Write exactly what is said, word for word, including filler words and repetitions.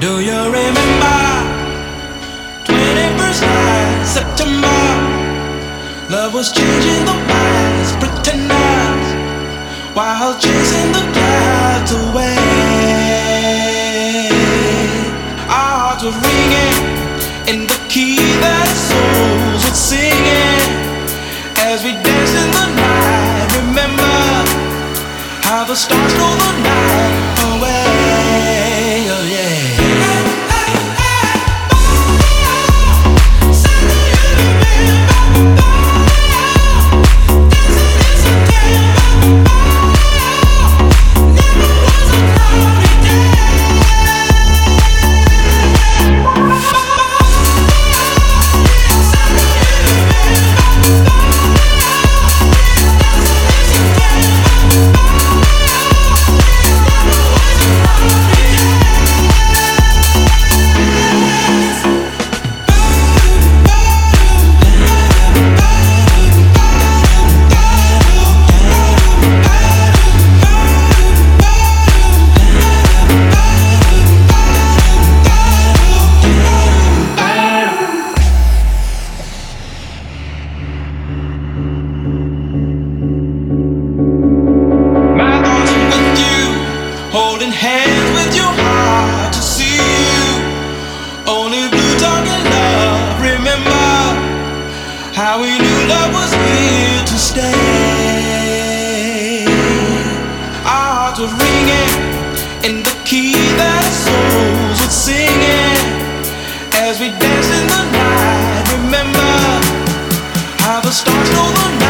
Do you remember twenty-first night, September? Love was changing the minds, pretenders, while chasing the clouds away. Our hearts were ringing in the key that souls were singing as we danced in the night. Remember how the stars stole the night away. Oh yeah. Holding hands with your heart to see you. Only blue talking love. Remember how we knew love was here to stay. Our hearts were ringing in the key that souls were singing as we danced in the night. Remember how the stars stole the night.